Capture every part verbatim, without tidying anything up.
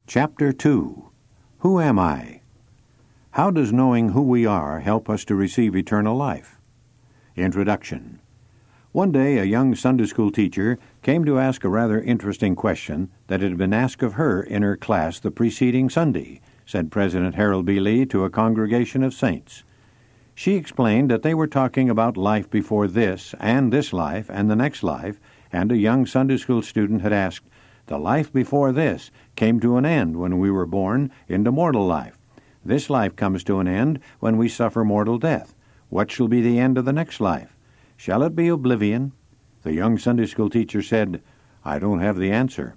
Chapter two. Who am I? How does knowing who we are help us to receive eternal life? Introduction. One day a young Sunday school teacher came to ask a rather interesting question that had been asked of her in her class the preceding Sunday, said President Harold B. Lee to a congregation of saints. She explained that they were talking about life before this, and this life, and the next life, and a young Sunday school student had asked, "The life before this came to an end when we were born into mortal life. This life comes to an end when we suffer mortal death. What shall be the end of the next life? Shall it be oblivion?" The young Sunday school teacher said, "I don't have the answer."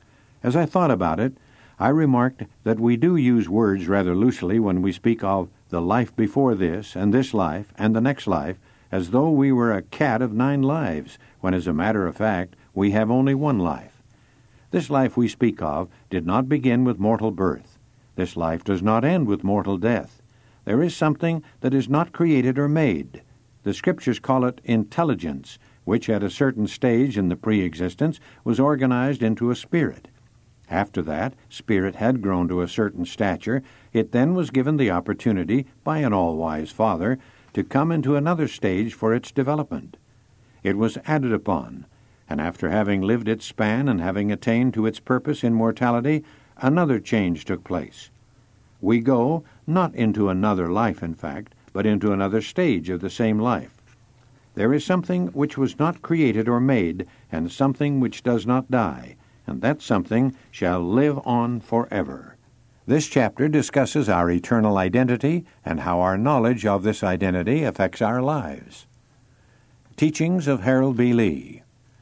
As I thought about it, I remarked that we do use words rather loosely when we speak of the life before this, and this life, and the next life, as though we were a cat of nine lives, when as a matter of fact we have only one life. This life we speak of did not begin with mortal birth. This life does not end with mortal death. There is something that is not created or made. The Scriptures call it intelligence, which at a certain stage in the pre-existence was organized into a spirit. After that spirit had grown to a certain stature, it then was given the opportunity by an all-wise Father to come into another stage for its development. It was added upon, and after having lived its span and having attained to its purpose in mortality, another change took place. We go, not into another life, in fact, but into another stage of the same life. There is something which was not created or made, and something which does not die, and that something shall live on forever. This chapter discusses our eternal identity and how our knowledge of this identity affects our lives. Teachings of Harold B. Lee.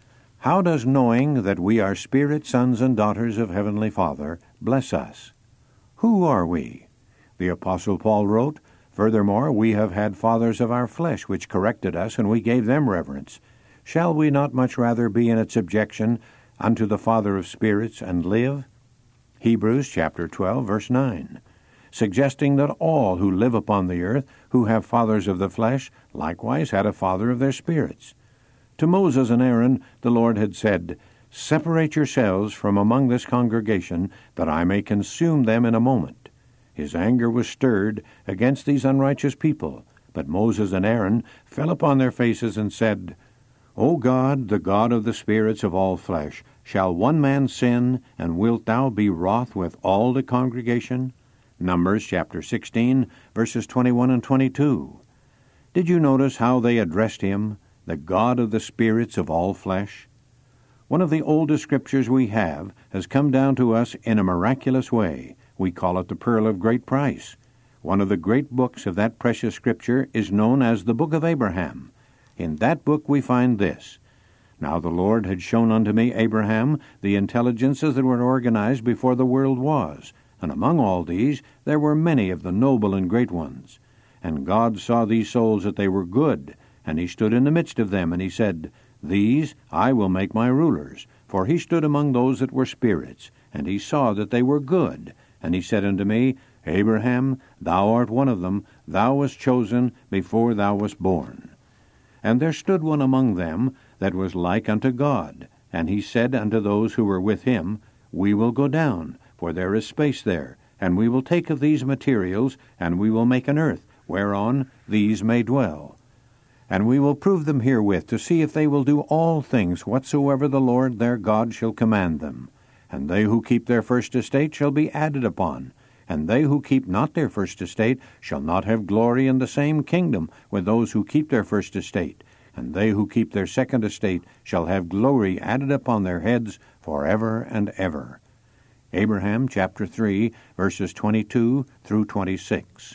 How does knowing that we are spirit sons and daughters of Heavenly Father bless us? Who are we? The Apostle Paul wrote, "Furthermore, we have had fathers of our flesh which corrected us, and we gave them reverence. Shall we not much rather be in its subjection unto the Father of spirits and live?" Hebrews chapter twelve, verse nine, suggesting that all who live upon the earth, who have fathers of the flesh, likewise had a father of their spirits. To Moses and Aaron the Lord had said, "Separate yourselves from among this congregation, that I may consume them in a moment." His anger was stirred against these unrighteous people, but Moses and Aaron fell upon their faces and said, "O God, the God of the spirits of all flesh, shall one man sin, and wilt thou be wroth with all the congregation?" Numbers chapter sixteen, verses twenty-one and twenty-two. Did you notice how they addressed him, the God of the spirits of all flesh? One of the oldest scriptures we have has come down to us in a miraculous way. We call it the Pearl of Great Price. One of the great books of that precious scripture is known as the Book of Abraham. In that book we find this: "Now the Lord had shown unto me, Abraham, the intelligences that were organized before the world was, and among all these there were many of the noble and great ones. And God saw these souls that they were good, and he stood in the midst of them, and he said, These I will make my rulers. For he stood among those that were spirits, and he saw that they were good. And he said unto me, Abraham, thou art one of them, thou wast chosen before thou wast born. And there stood one among them that was like unto God. And he said unto those who were with him, We will go down, for there is space there, and we will take of these materials, and we will make an earth, whereon these may dwell. And we will prove them herewith, to see if they will do all things whatsoever the Lord their God shall command them. And they who keep their first estate shall be added upon, and they who keep not their first estate shall not have glory in the same kingdom with those who keep their first estate. And they who keep their second estate shall have glory added upon their heads forever and ever." Abraham chapter three, verses twenty-two through twenty-six.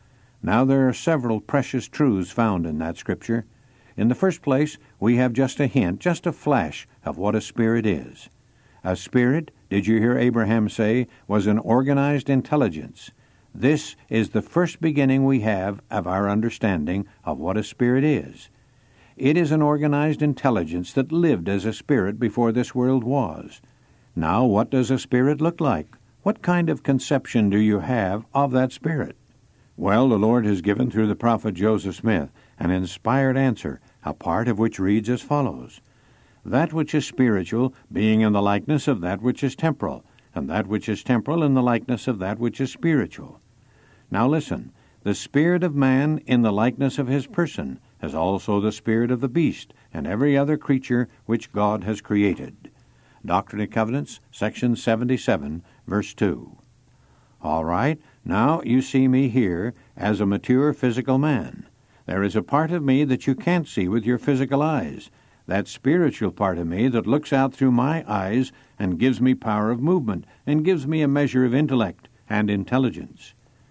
Now there are several precious truths found in that scripture. In the first place, we have just a hint, just a flash of what a spirit is. A spirit, did you hear Abraham say, was an organized intelligence. This is the first beginning we have of our understanding of what a spirit is. It is an organized intelligence that lived as a spirit before this world was. Now, what does a spirit look like? What kind of conception do you have of that spirit? Well, the Lord has given through the prophet Joseph Smith an inspired answer, a part of which reads as follows: "That which is spiritual, being in the likeness of that which is temporal, and that which is temporal in the likeness of that which is spiritual. Now listen, the spirit of man in the likeness of his person, as also the spirit of the beast, and every other creature which God has created. Doctrine and Covenants, section seventy-seven, verse two. All right, now you see me here as a mature physical man. There is a part of me that you can't see with your physical eyes, that spiritual part of me that looks out through my eyes and gives me power of movement and gives me a measure of intellect and intelligence.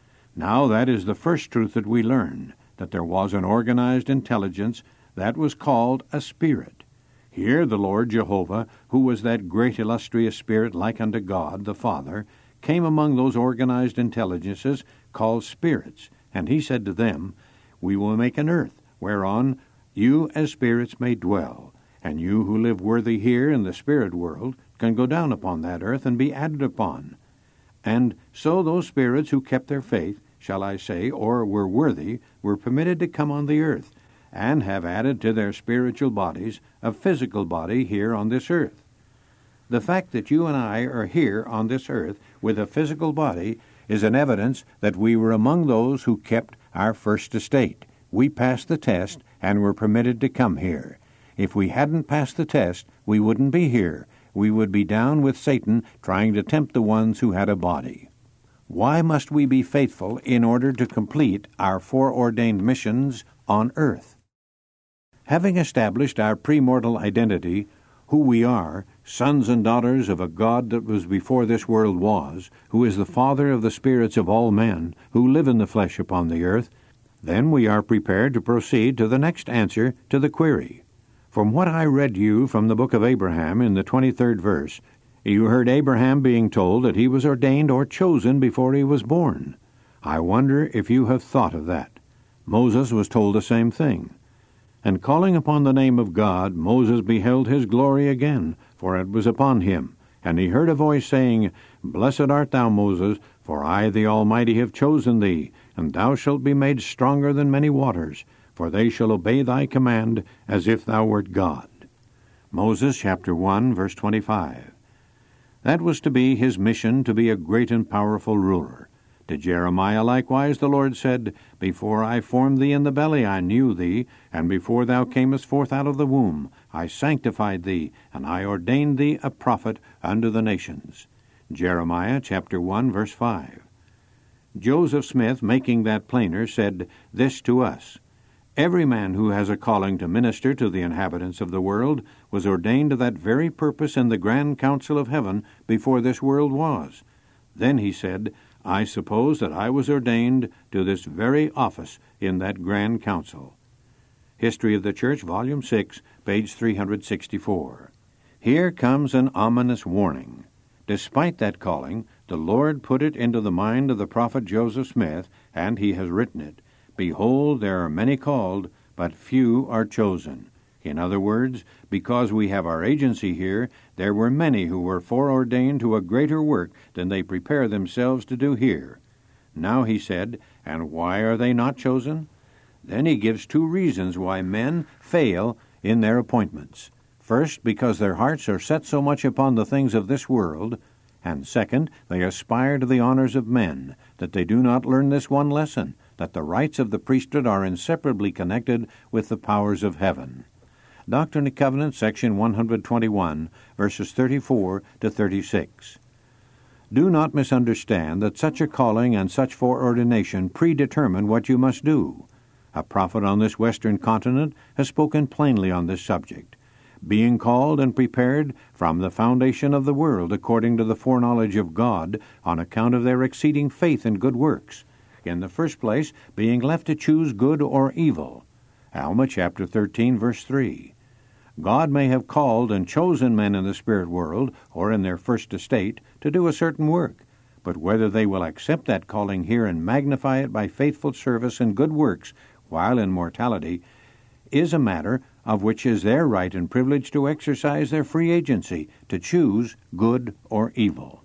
Now that is the first truth that we learn, that there was an organized intelligence that was called a spirit. Here the Lord Jehovah, who was that great illustrious spirit like unto God the Father, came among those organized intelligences called spirits, and he said to them, We will make an earth whereon you as spirits may dwell, and you who live worthy here in the spirit world can go down upon that earth and be added upon. And so those spirits who kept their faith, shall I say, or were worthy, were permitted to come on the earth, and have added to their spiritual bodies a physical body here on this earth. The fact that you and I are here on this earth with a physical body is an evidence that we were among those who kept our first estate. We passed the test and were permitted to come here. If we hadn't passed the test, we wouldn't be here. We would be down with Satan trying to tempt the ones who had a body. Why must we be faithful in order to complete our foreordained missions on earth? Having established our premortal identity, who we are, sons and daughters of a God that was before this world was, who is the Father of the spirits of all men who live in the flesh upon the earth, then we are prepared to proceed to the next answer to the query. From what I read you from the book of Abraham in the twenty-third verse, you heard Abraham being told that he was ordained or chosen before he was born. I wonder if you have thought of that. Moses was told the same thing. And calling upon the name of God, Moses beheld his glory again, for it was upon him. And he heard a voice saying, Blessed art thou, Moses, for I the Almighty have chosen thee, and thou shalt be made stronger than many waters, for they shall obey thy command, as if thou wert God. Moses chapter one, verse twenty-five. That was to be his mission, to be a great and powerful ruler. To Jeremiah likewise the Lord said, Before I formed thee in the belly I knew thee, and before thou camest forth out of the womb I sanctified thee, and I ordained thee a prophet unto the nations. Jeremiah chapter one, verse five. Joseph Smith, making that plainer, said this to us, Every man who has a calling to minister to the inhabitants of the world was ordained to that very purpose in the grand council of heaven before this world was. Then he said, I suppose that I was ordained to this very office in that grand council. History of the Church, Volume six, page three sixty-four. Here comes an ominous warning. Despite that calling, the Lord put it into the mind of the prophet Joseph Smith, and he has written it, Behold, there are many called, but few are chosen. In other words, because we have our agency here, there were many who were foreordained to a greater work than they prepare themselves to do here. Now he said, and why are they not chosen? Then he gives two reasons why men fail in their appointments. First, because their hearts are set so much upon the things of this world, and second, they aspire to the honors of men, that they do not learn this one lesson, that the rights of the priesthood are inseparably connected with the powers of heaven. Doctrine and Covenants, section one twenty-one, verses thirty-four to thirty-six. Do not misunderstand that such a calling and such foreordination predetermine what you must do. A prophet on this western continent has spoken plainly on this subject. Being called and prepared from the foundation of the world according to the foreknowledge of God on account of their exceeding faith in good works. In the first place, being left to choose good or evil. Alma chapter thirteen, verse three. God may have called and chosen men in the spirit world, or in their first estate, to do a certain work, but whether they will accept that calling here and magnify it by faithful service and good works while in mortality is a matter of which is their right and privilege to exercise their free agency to choose good or evil.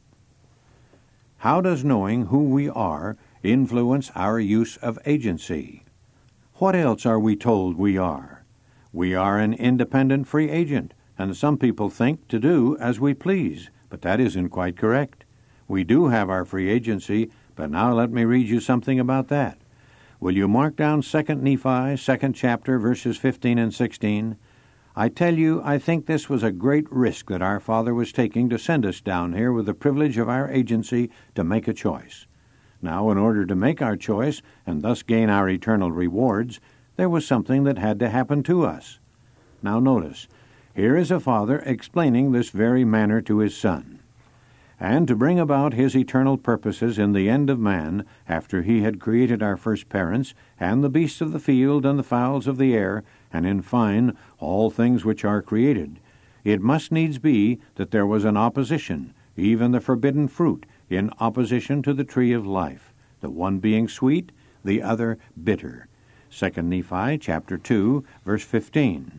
How does knowing who we are influence our use of agency? What else are we told we are? We are an independent free agent, and some people think to do as we please, but that isn't quite correct. We do have our free agency, but now let me read you something about that. Will you mark down Second Nephi, second chapter, verses fifteen and sixteen? I tell you, I think this was a great risk that our Father was taking to send us down here with the privilege of our agency to make a choice. Now, in order to make our choice, and thus gain our eternal rewards, there was something that had to happen to us. Now notice, here is a father explaining this very manner to his son. And to bring about his eternal purposes in the end of man, after he had created our first parents, and the beasts of the field, and the fowls of the air, and in fine, all things which are created, it must needs be that there was an opposition, even the forbidden fruit, in opposition to the tree of life, the one being sweet, the other bitter. Second Nephi chapter two, verse fifteen.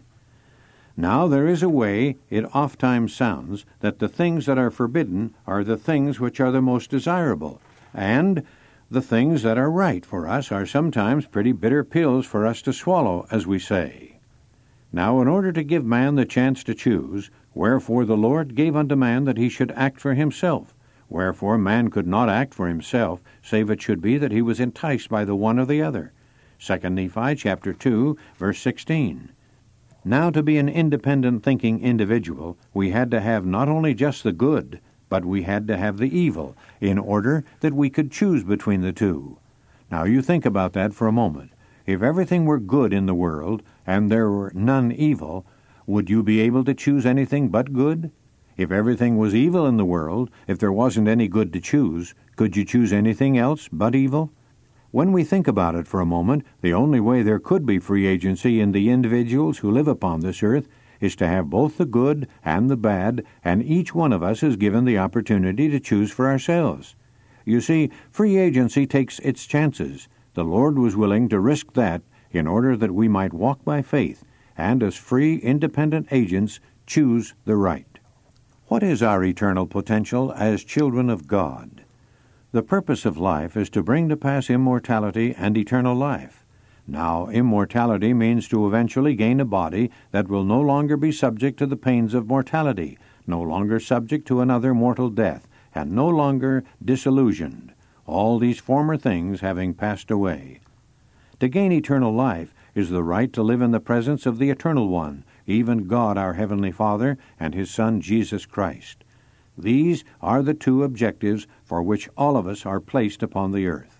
Now there is a way, it ofttimes sounds, that the things that are forbidden are the things which are the most desirable, and the things that are right for us are sometimes pretty bitter pills for us to swallow, as we say. Now in order to give man the chance to choose, wherefore the Lord gave unto man that he should act for himself, wherefore man could not act for himself, save it should be that he was enticed by the one or the other. Second Nephi chapter two, verse sixteen. Now to be an independent thinking individual, we had to have not only just the good, but we had to have the evil, in order that we could choose between the two. Now you think about that for a moment. If everything were good in the world, and there were none evil, would you be able to choose anything but good? If everything was evil in the world, if there wasn't any good to choose, could you choose anything else but evil? When we think about it for a moment, the only way there could be free agency in the individuals who live upon this earth is to have both the good and the bad, and each one of us is given the opportunity to choose for ourselves. You see, free agency takes its chances. The Lord was willing to risk that in order that we might walk by faith, and as free, independent agents, choose the right. What is our eternal potential as children of God? The purpose of life is to bring to pass immortality and eternal life. Now, immortality means to eventually gain a body that will no longer be subject to the pains of mortality, no longer subject to another mortal death, and no longer disillusioned, all these former things having passed away. To gain eternal life is the right to live in the presence of the Eternal One, even God our Heavenly Father and His Son Jesus Christ. These are the two objectives for which all of us are placed upon the earth.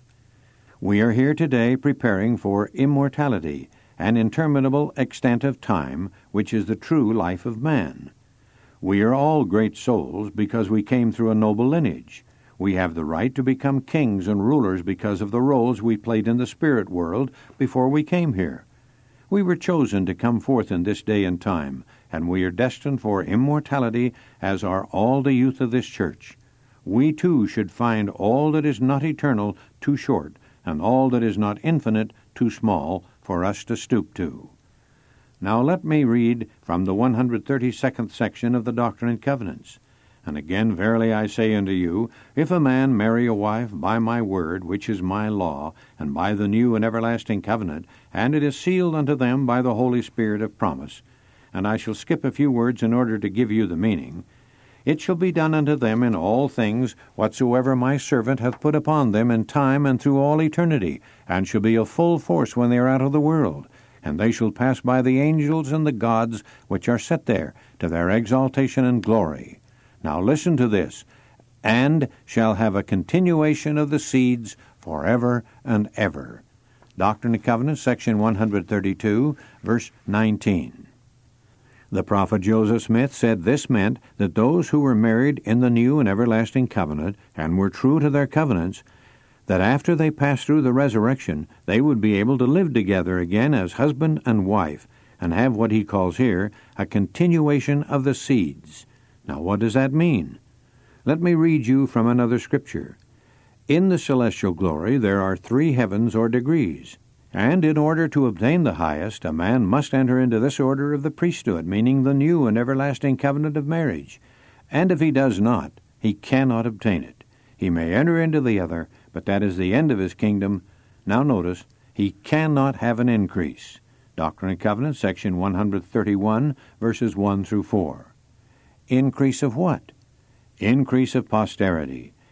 We are here today preparing for immortality, an interminable extent of time, which is the true life of man. We are all great souls because we came through a noble lineage. We have the right to become kings and rulers because of the roles we played in the spirit world before we came here. We were chosen to come forth in this day and time, and we are destined for immortality, as are all the youth of this church. We too should find all that is not eternal too short, and all that is not infinite too small for us to stoop to. Now let me read from the one hundred thirty-second section of the Doctrine and Covenants. And again, verily I say unto you, if a man marry a wife by my word, which is my law, and by the new and everlasting covenant, and it is sealed unto them by the Holy Spirit of promise, and I shall skip a few words in order to give you the meaning, it shall be done unto them in all things whatsoever my servant hath put upon them in time and through all eternity, and shall be of full force when they are out of the world. And they shall pass by the angels and the gods which are set there, to their exaltation and glory. Now listen to this, and shall have a continuation of the seeds forever and ever. Doctrine and Covenants, section one hundred thirty-two, verse nineteen. The prophet Joseph Smith said this meant that those who were married in the new and everlasting covenant and were true to their covenants, that after they passed through the resurrection, they would be able to live together again as husband and wife, and have what he calls here a continuation of the seeds. Now, what does that mean? Let me read you from another scripture. In the celestial glory there are three heavens or degrees, and in order to obtain the highest, a man must enter into this order of the priesthood, meaning the new and everlasting covenant of marriage. And if he does not, he cannot obtain it. He may enter into the other, but that is the end of his kingdom. Now notice, he cannot have an increase. Doctrine and Covenants, section one hundred thirty-one, verses one through four. Increase of what? Increase of posterity.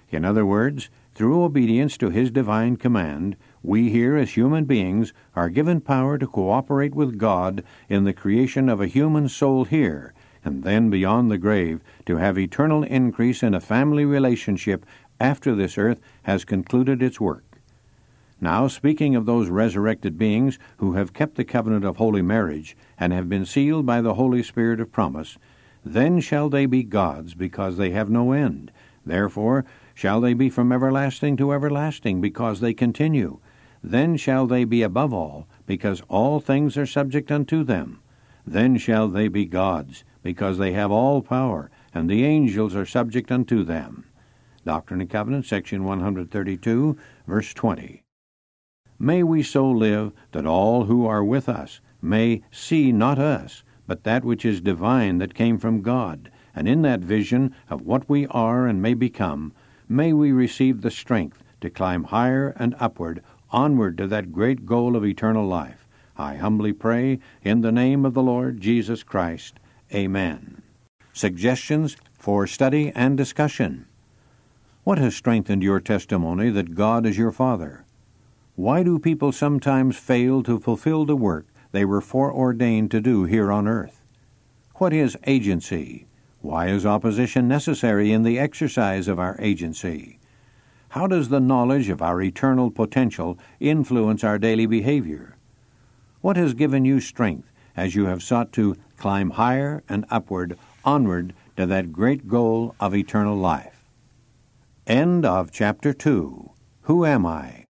In other words, through obedience to His divine command, we here as human beings are given power to cooperate with God in the creation of a human soul here, and then beyond the grave to have eternal increase in a family relationship after this earth has concluded its work. Now, speaking of those resurrected beings who have kept the covenant of holy marriage and have been sealed by the Holy Spirit of promise, then shall they be gods, because they have no end. Therefore shall they be from everlasting to everlasting, because they continue. Then shall they be above all, because all things are subject unto them. Then shall they be gods, because they have all power, and the angels are subject unto them. Doctrine and Covenants, section one thirty-two, verse twenty. May we so live that all who are with us may see not us, but that which is divine that came from God, and in that vision of what we are and may become, may we receive the strength to climb higher and upward, onward to that great goal of eternal life. I humbly pray in the name of the Lord Jesus Christ. Amen. Suggestions for study and discussion. What has strengthened your testimony that God is your Father? Why do people sometimes fail to fulfill the work they were foreordained to do here on earth? What is agency? Why is opposition necessary in the exercise of our agency? How does the knowledge of our eternal potential influence our daily behavior? What has given you strength as you have sought to climb higher and upward, onward to that great goal of eternal life? End of chapter two. Who am I?